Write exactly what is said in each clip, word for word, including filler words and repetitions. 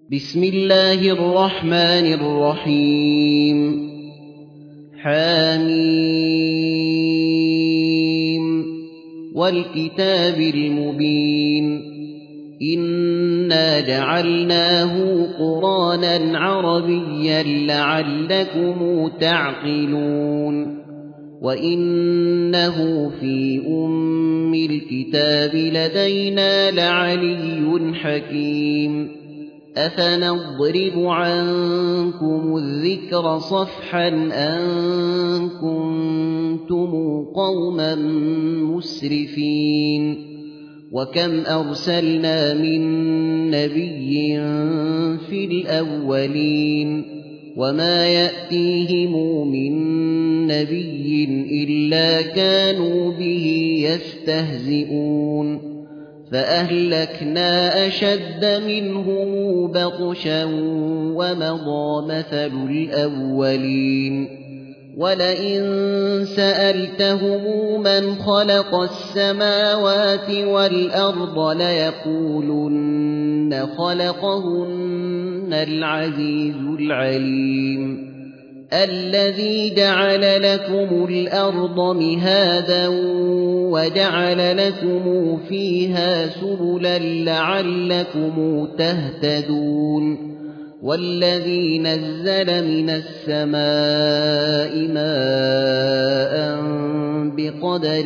بسم الله الرحمن الرحيم حميم والكتاب المبين إنا جعلناه قرآنا عربيا لعلكم تعقلون وإنه في أم الكتاب لدينا لعلي حكيم أفنضرب عنكم الذكر صفحا أن كنتم قوما مسرفين وكم أرسلنا من نبي في الأولين وما يأتيهم من نبي إلا كانوا به يستهزئون فأهلكنا أشد منهم بطشا ومضى مثل الأولين ولئن سألتهم من خلق السماوات والأرض ليقولن خلقهن العزيز العليم الذي جعل لكم الأرض مهادا وجعل لكم فيها سبلا لعلكم تهتدون والذي نزل من السماء ماء بقدر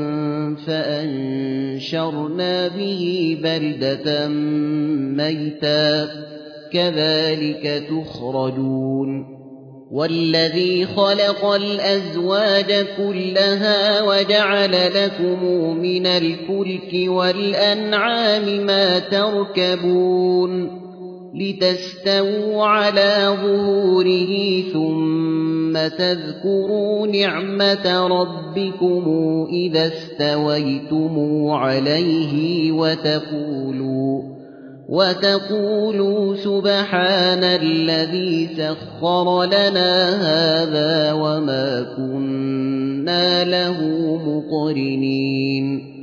فأنشرنا به بلدة ميتا كذلك تخرجون والذي خلق الأزواج كلها وجعل لكم من الفلك والأنعام ما تركبون لتستووا على ظهوره ثم تذكروا نعمة ربكم إذا استويتم عليه وتقولوا وتقولوا سبحان الذي سخر لنا هذا وما كنا له مقرنين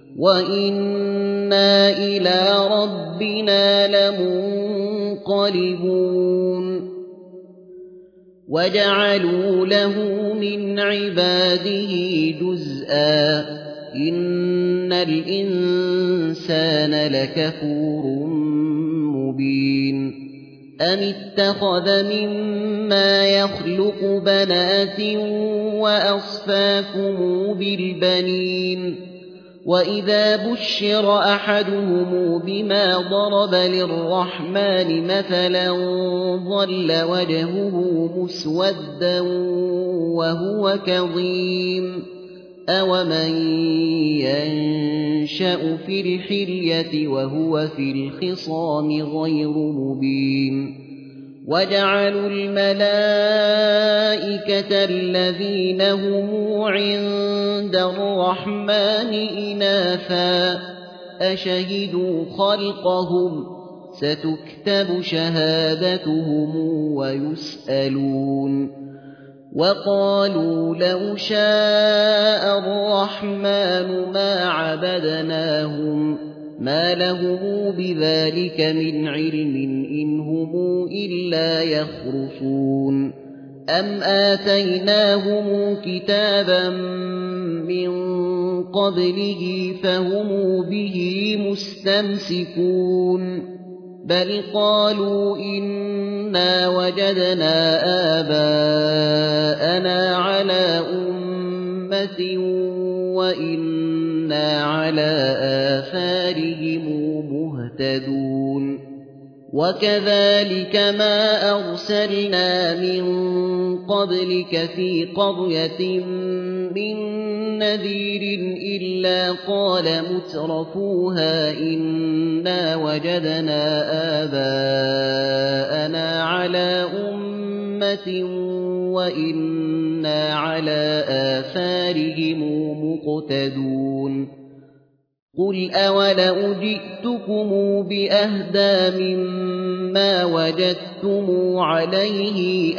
وإنا إلى ربنا لمنقلبون وجعلوا له من عباده جزءا إن الإنسان لكفور مبين أم اتخذ مما يخلق بنات وأصفاكم بالبنين وإذا بشر أحدهم بما ضرب للرحمن مثلا ظل وجهه مسودا وهو كظيم أومن ينشأ في الحلية وهو في الخصام غير مبين وجعلوا الملائكة الذين هم عند الرحمن إناثا أشهدوا خلقهم ستكتب شهادتهم ويسألون وقالوا لو شاء الرحمن ما عبدناهم ما لهم بذلك من علم إن هم إلا يخرصون أم آتيناهم كتابا من قبله فهم به مستمسكون بل قالوا إنا وجدنا آباءنا على أمة وإنا على آثارهم مهتدون وكذلك ما أرسلنا من قبلك في قرية من نذير إلا قال مترفوها إنا وجدنا آباءنا على أمة وإنا على آثارهم مقتدون قل أولو جئتكم بأهدى مما وجدتم عليه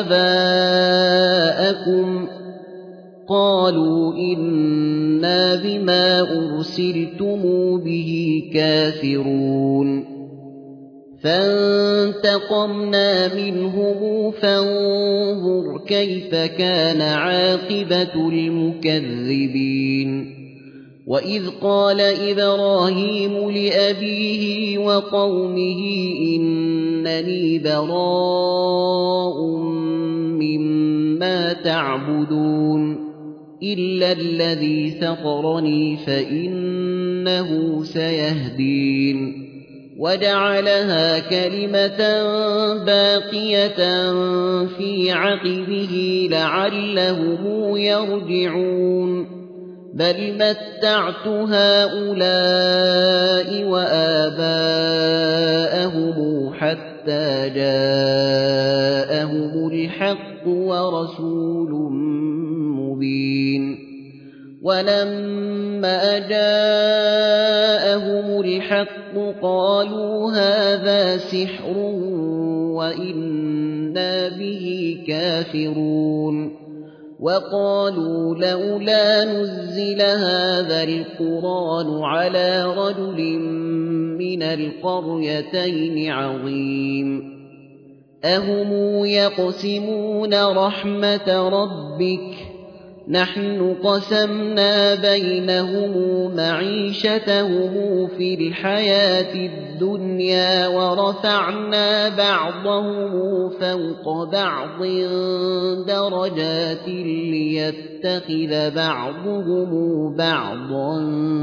آباءكم قالوا إنا بما أرسلتم به كافرون فانتقمنا منهم فانظر كيف كان عاقبة المكذبين وإذ قال إبراهيم لأبيه وقومه إنني براء مما تعبدون إلا الذي فطرني فإنه سيهدين وجعلها كلمة باقية في عقبه لعلهم يرجعون بل متعت هؤلاء وآباءهم حتى جاءهم الحق ورسول مبين ولما جاءهم الحق قالوا هذا سحر وإنا به كافرون وقالوا لولا نزل هذا القرآن على رجل من القريتين عظيم أهم يقسمون رحمة ربك نحن قسمنا بينهم معيشتهم في الحياة الدنيا ورفعنا بعضهم فوق بعض درجات ليتخذ بعضهم بعضا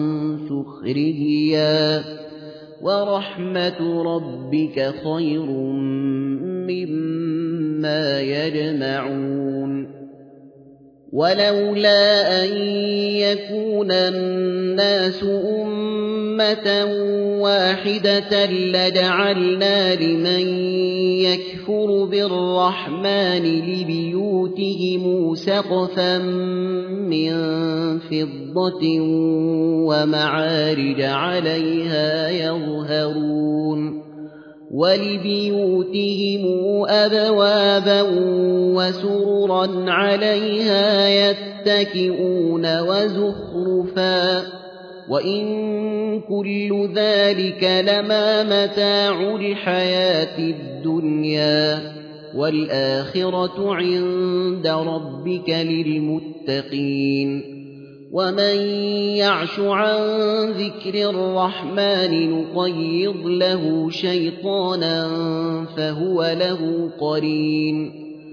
سخريا ورحمة ربك خير مما يجمعون ولولا أن يكون الناس أمة واحدة لجعلنا لمن يكفر بالرحمن لبيوتهم سقفا من فضة ومعارج عليها يظهرون ولبيوتهم أبوابا وسررا عليها يتكئون وزخرفا وإن كل ذلك لما متاع الحياة الدنيا والآخرة عند ربك للمتقين ومن يعش عن ذكر الرحمن نقيض له شيطانا فهو له قرين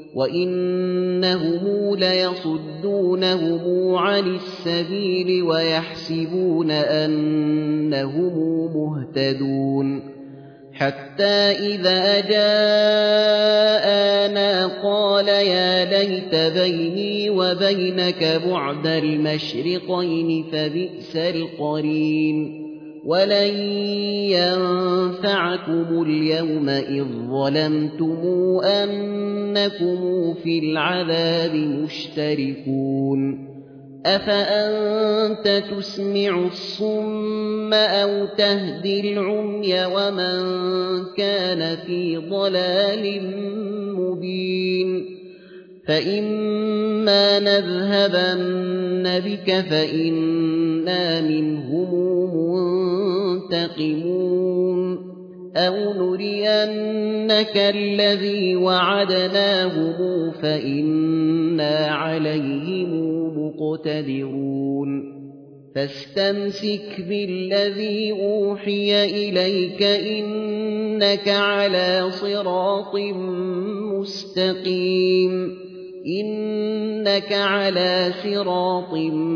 وإنهم ليصدونهم عن السبيل ويحسبون أنهم مهتدون حتى إذا جاءنا قال يا ليت بيني وبينك بعد المشرقين فبئس القرين ولن ينفعكم اليوم إذ ظلمتم أنكم في العذاب مشتركون أفأنت تسمع الصم أو تهدي العمي ومن كان في ضلال مبين فإما نذهبن بك فإنا منهم منتقمون أو نرينك الذي وعدناهم فإنا عليهم مقتدرون فاستمسك بالذي أوحي إليك إنك على صراط مستقيم إنك على صراط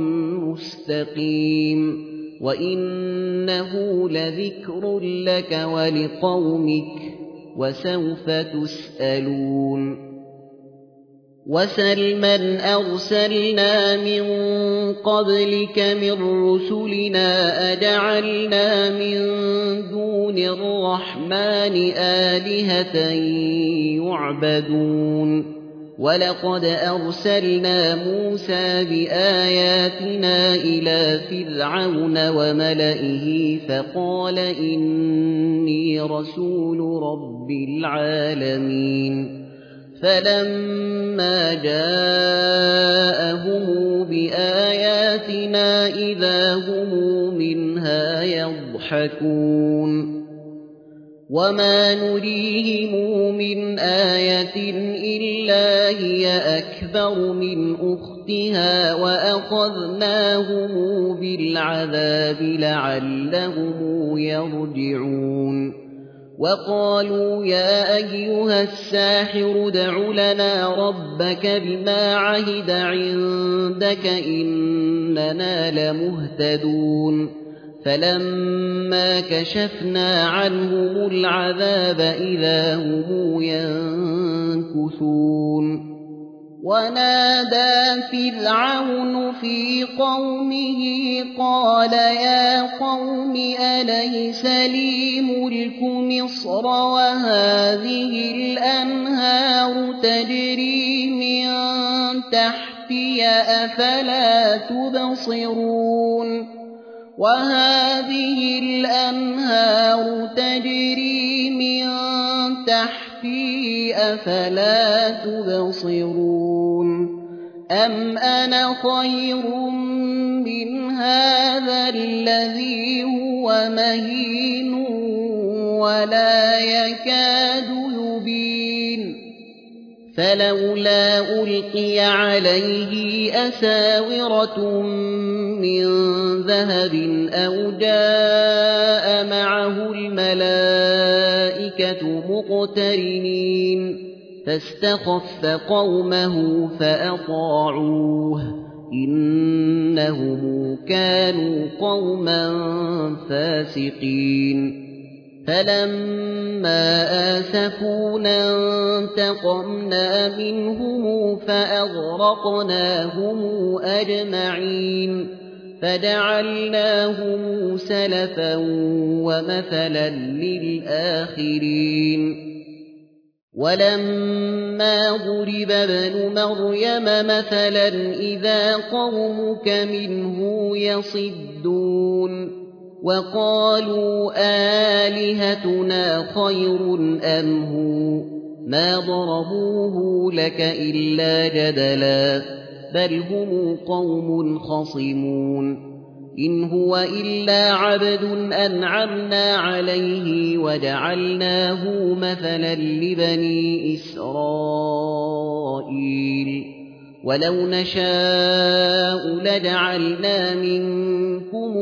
مستقيم وإنه لذكر لك ولقومك وسوف تسألون وسل من أرسلنا من قبلك من رسلنا أجعلنا من دون الرحمن آلهة يعبدون ولقد أرسلنا موسى بآياتنا إلى فرعون وملئه فقال إني رسول رب العالمين فلما جاءهم بآياتنا إذا هم منها يضحكون وما نريهم من آية إلا هي أكبر من أختها وأخذناهم بالعذاب لعلهم يرجعون وقالوا يا أيها الساحر ادع لنا ربك بما عهد عندك إننا لمهتدون فلما كشفنا عنهم العذاب إذا هم ينكثون ونادى فرعون في قومه قال يا قوم أليس لي ملك مصر وهذه الأنهار تجري من تحتي أفلا تبصرون وهذه الأنهار تجري من تحتي أفلا تبصرون أم أنا خير من هذا الذي هو مهين ولا يكاد يبين فلولا ألقي عليه أساورة من ذهب أو جاء معه الملائكة مقترنين فاستخف قومه فأطاعوه إنهم كانوا قوما فاسقين فلما آسفونا انتقمنا منهم فأغرقناهم أجمعين فجعلناهم سلفا ومثلا للآخرين ولما ضرب ابن مريم مثلا إذا قومك منه يصدون وقالوا آلهتنا خير أم هو ما ضربوه لك إلا جدلا بل هم قوم خصمون إن هو إلا عبد أنعمنا عليه وجعلناه مثلا لبني إسرائيل ولو نشاء لجعلنا منكم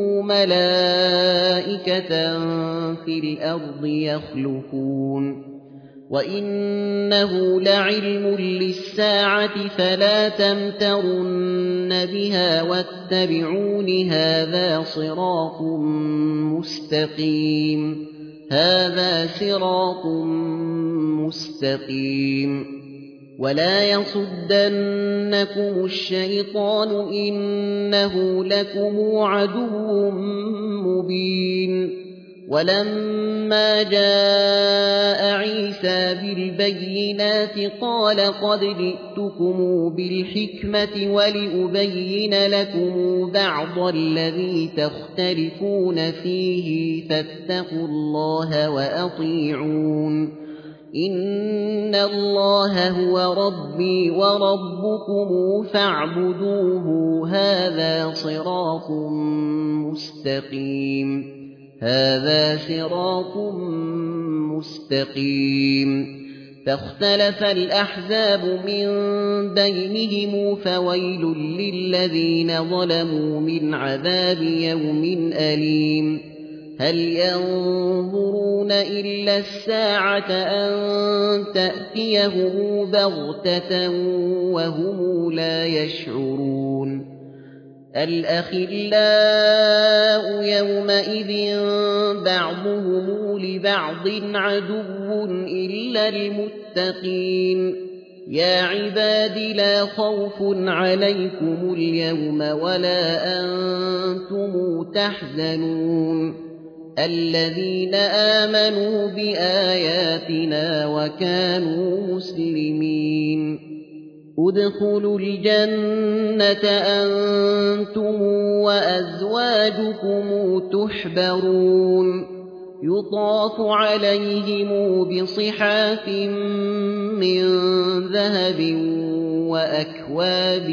ملائكة في الأرض يخلفون وإنه لعلم للساعة فلا تمترن بها واتبعون هذا صراط مستقيم هذا صراط مستقيم ولا يصدنكم الشيطان إنه لكم عدو مبين ولما جاء عيسى بالبينات قال قد جئتكم بالحكمة ولأبين لكم بعض الذي تختلفون فيه فاتقوا الله وأطيعون إن الله هو ربي وربكم فاعبدوه هذا صراط مستقيم هذا صراط مستقيم فاختلف الأحزاب من بينهم فويل للذين ظلموا من عذاب يوم أليم هل ينظرون إلا الساعة أن تأتيهم بغتة وهم لا يشعرون الأخلاء يومئذ بعضهم لبعض عدو إلا المتقين يا عباد لا خوف عليكم اليوم ولا أنتم تحزنون الذين آمنوا بآياتنا وكانوا مسلمين ادخلوا الجنة أنتم وأزواجكم تحبرون يطاف عليهم بصحاف من ذهب وأكواب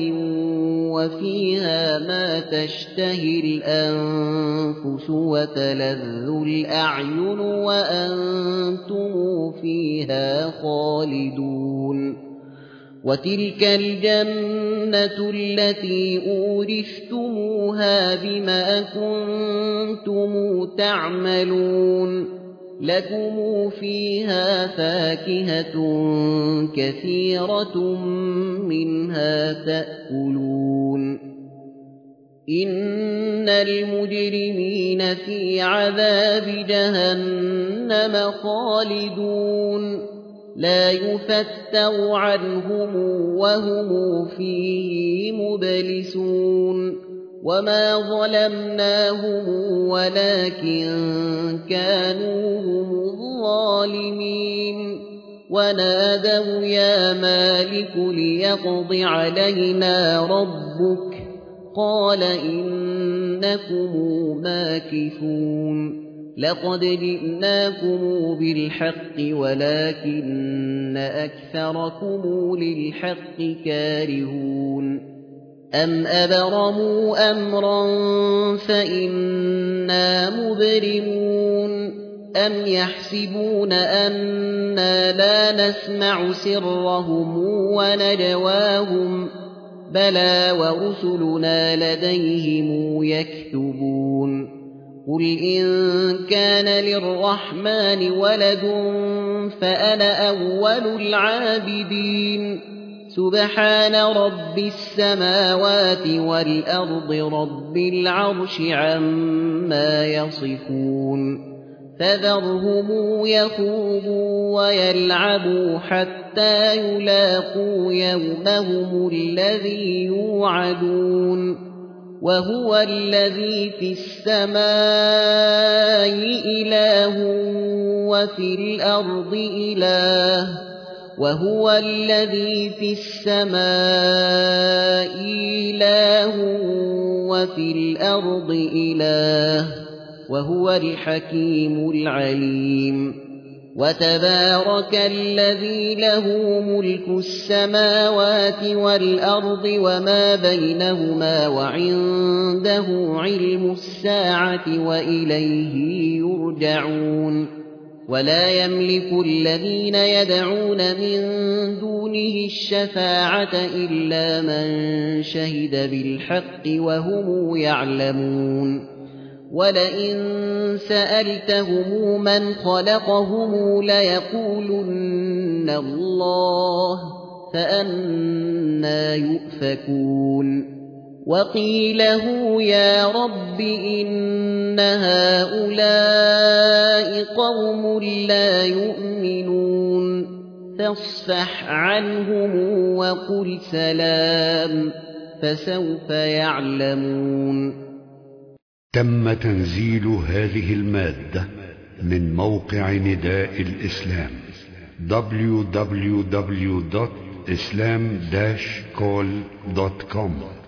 وفيها ما تشتهي الأنفس وتلذ الأعين وأنتم فيها خالدون وتلك الجنة التي أورثتموها بما كنتم تعملون لكم فيها فاكهة كثيرة منها تأكلون إن المجرمين في عذاب جهنم خالدون لا يفتر عنهم وهم فيه مبلسون وما ظلمناهم ولكن كانوا هم الظالمين ونادوا يا مالك ليقض علينا ربك قال إنكم ماكثون لقد جئناكم بالحق ولكن أكثركم للحق كارهون أم أبرموا أمرا فإنا مبرمون أم يحسبون أنا لا نسمع سرهم ونجواهم بلى ورسلنا لديهم يكتبون قل إن كان للرحمن ولد فأنا أول العابدين سبحان رب السماوات والأرض رب العرش عما يصفون فذرهم يخوضوا ويلعبوا حتى يلاقوا يومهم الذي يوعدون وهو الذي في السماء إله وفي الأرض إله وهو الذي في السماء إله وفي الأرض إله وهو الحكيم العليم وتبارك الذي له ملك السماوات والأرض وما بينهما وعنده علم الساعة وإليه يرجعون ولا يملك الذين يدعون من دونه الشفاعة إلا من شهد بالحق وهم يعلمون ولئن سألتهم من خلقهم ليقولن الله فأنى يؤفكون وقيله يا رب إن هؤلاء قوم لا يؤمنون فاصفح عنهم وقل سلام فسوف يعلمون. تم تنزيل هذه المادة من موقع نداء الإسلام دبليو دبليو دبليو دوت إسلام داش كول دوت كوم.